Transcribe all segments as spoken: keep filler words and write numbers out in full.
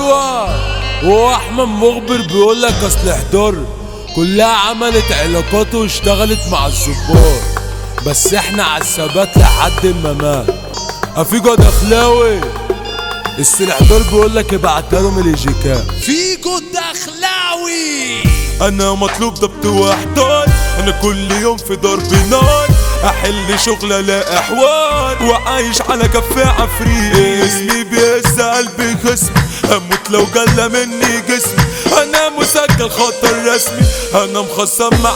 ايوه. هو احمد مخبر بيقول لك اصل احضر كلها عملت علاقات واشتغلت مع الظباط، بس احنا عالثبات لحد الممات. افيجو دخلاوي السلاحدار بيقول لك ابعتها لهم الايجيكات. فيجو دخلاوي انا مطلوب ضبط واحضار، انا كل يوم في ضرب نار، احل شغل الاقي حوار، وعايش على كف عفريت، اسمي بيهز قلبي خصمي، هموت لو جلى مني جسمي، انا مسجل خطر رسمي، انا مخصم مع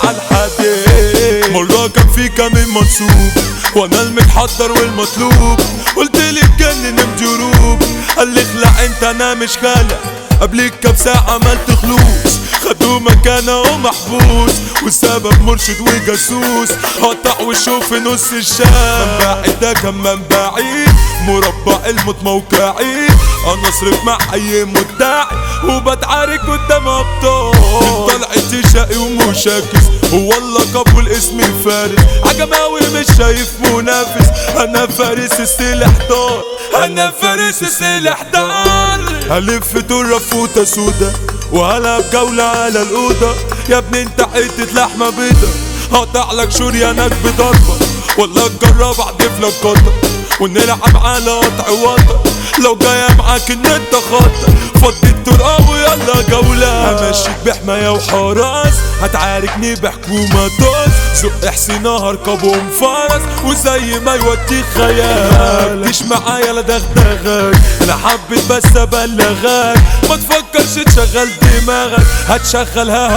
الحديد. مرة كان في كمين منصوب وانا المتحضر والمطلوب، قلت لي اتجنن مجروب، قال لي اخلع انت انا مش خالق، قبلك كام ساعة عملت خلوص، خدوه مكانه ومحبوس، والسبب مرشد وجاسوس، قطع وشه في نص الشام، منبعي ده كان منبعي، مربع الموت موقعي، انا اصرف مع اي مدعي، وبتعارك قدام ابطال، من طلعتي شقي ومشاكس، هو اللقب والاسم فارس، عجماوي مش شايف منافس، انا فارس السلاحدار، انا فارس السلاحدار، هلف دور فوطة سودا وهلعب جولة على الأوضة، يا ابني انت حتة لحمة بيضة، هقطع لك شريانك بضربة، ولا تجرب احدف لك قطة، ونلعب على قطع وطة، لو جاية معاك ان انت خطة، فضي الطرقة ويلا جولة، همشيك بحماية وحراس، هتعاركني بحكومة طاس، زق حسين هركبهم فرس، وزي ما يوديك خيال، متجيش معايا لا دغدغك، انا حبيت بس ابلغك، ما تفكرش تشغل دماغك، هتشغلها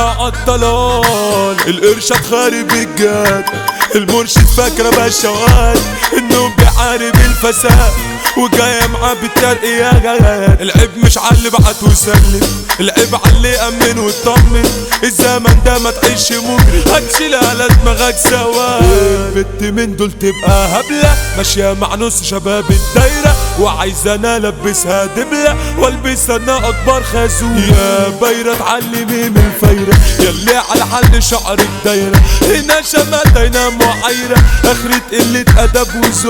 هعطلان، القرشة تخارب الجاد، المرشد فاكرة بشوات، انه بيعارب الفساد، وجاية معاه بالترقية، العيب مش عاللي بعت وسلم، العيب عاللي امن واطمن، الزمن ده ما تعيش مجرم، هتشيل على دماغك سواد، البت من دول تبقى هبلة، ماشية مع نص شباب الدايرة، وعايزة انا البسها دبلة، والبس انا اكبر خازوق، يا بايرة اتعلمي من الفايرة، ياللي على حل شعر الدايرة، هنا شماتة هنا معايرة، اخرة قلة ادب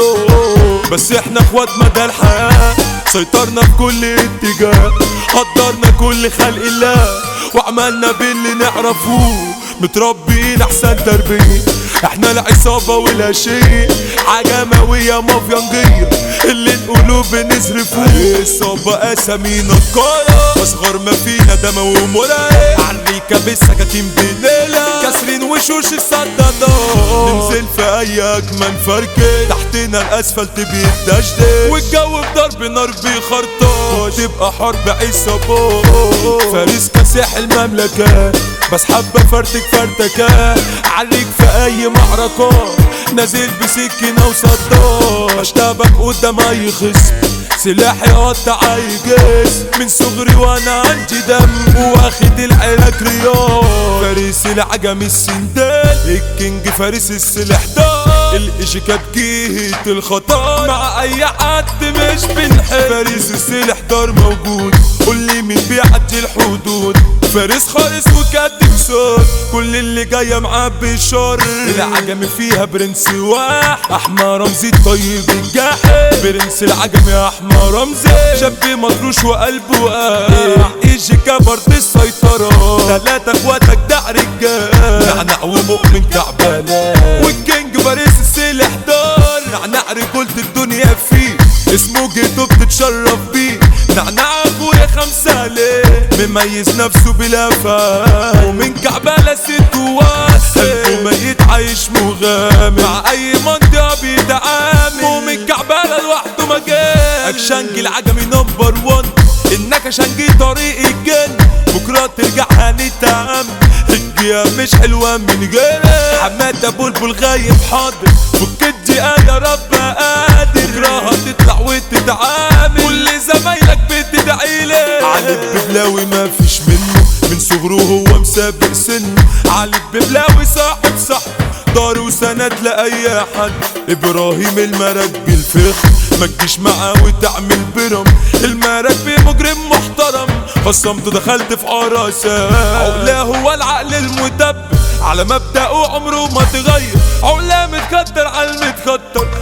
وذوق، بس احنا اخوات مدى الحياة، سيطرنا في كل اتجاه، قدرنا كل خلق الله، وعملنا باللي نعرفوه، متربيين احسن تربية، احنا العصابة ولا شيء، عجماوية مافيانجية، اللي نقوله بنصرفوه، الصابة اسامينا القارة، اصغر ما فينا دموي ومرعب، عالريكة بالسكاكين بنيلة، كاسرين وشوش الصدادات، ننزل في اي اجمل فركة، تحتنا الاسفلت بيتدشدش، والجو بضرب نار بيخرطش، تبقى حرب عصابات، فارس كساح المملكة، بس حابة فرتك فرتكة، عليك في اي معركة، نازل بسكينة وصدار، اشتبك قدام اي خصم، سلاحي قطع اي جسم، من صغري وانا عندي دم، واخد العراك رياض، فارس العجم السندال، الكينج فارس السلاحدار، الايجيكات جهة الخطر، مع اي حد مش بنحب، فارس السلاحدار موجود، قولي مين بيعدي الحدود، فارس خالص وكاتب صوت، كل اللي جاية معاه بشر، العجم فيها برنس واحد، احمى رمزي الطيب الجاحد، برنس العجم يا احمى رمزي، شاب مطروش وقلبه واقع، ايجيكا برضه السيطرة، تلاتة اخواتك ده رجال، نعنع ومؤمن كعبانة، والكينج فارس السلاحدار، نعنع رجولة الدنيا فيه، اسمه جيتو بتتشرف بيه، نعنع ابويا خمسة ليه، مميز نفسه بلا فهم، ومن كعبالة ست واسع، قلبه ميت عايش مغامر، مع اي منطقة بيتعامل، ومن كعبالة لوحده مجال، اكشنجي العجمي نمبر وان، انك شنجي طريق الجن، بكرة ترجع هنتعامل، الجيا مش حلوة من غيرك، حمادة بلبل غايب حاضر، فك الدقيقة يا رب قادر، بكرة هتطلع وتتعامل، كل زمايلك بتدعيلي، علي الببلاوي ما فيش منه، من صغره هو مسابق سنه، علي الببلاوي صاحب صاحب، دار وسند لأي حد، ابراهيم المراكبي الفخم، ما تجيش معاه وتعمل برم، المراكبي مجرم محترم، خصمته دخلت في عراسة، عقلاه هو العقل المدبر، على مبدأه عمره ما تغير، عقلاه متكتر على المتكتر،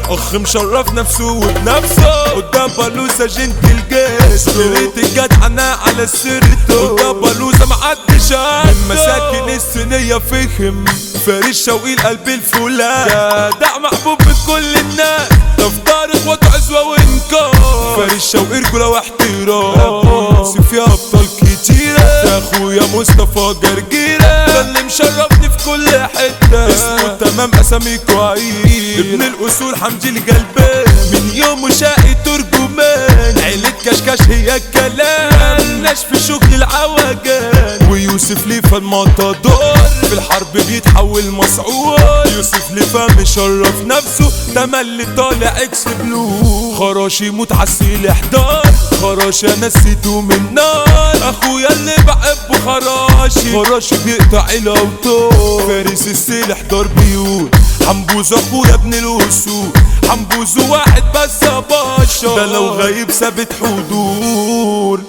اخ مشرف نفسه وبنفسه قدام بلوزة جنت الجيش ريت الجدعنة على سيرته قدام بلوزة محدش من مساكن الصينية فهم فارس شوقي القلب الفولاذ جدع محبوب من كل الناس تفترق وتعزوة وانكار فارس شوقي رجولة واحترام سيف يا ابطال كتيرة يا اخويا مصطفى جرجيرة ده اللي مشرفني في كل حتة اسمه تمام اساميكو عيد ابن الاصول حمدي الجلبان من يوم شقي ترجمان عيلة كشكش هي الكلام ملناش في شغل العوجان ويوسف ليفا المطادور في الحرب بيتحول مسعور يوسف ليفا مشرف نفسه تملي طالع اكس بلو خراشي موت عالسيل احضار خراشي انا نسيته من نار اخويا اللي بحبه خراشي خراشي بيقطع الاوتار فارس السيل احضار بيقول حنبوز اخويا ابن الاسود حنبوز واحد بس يا باشا ده لو غايب ثابت حضور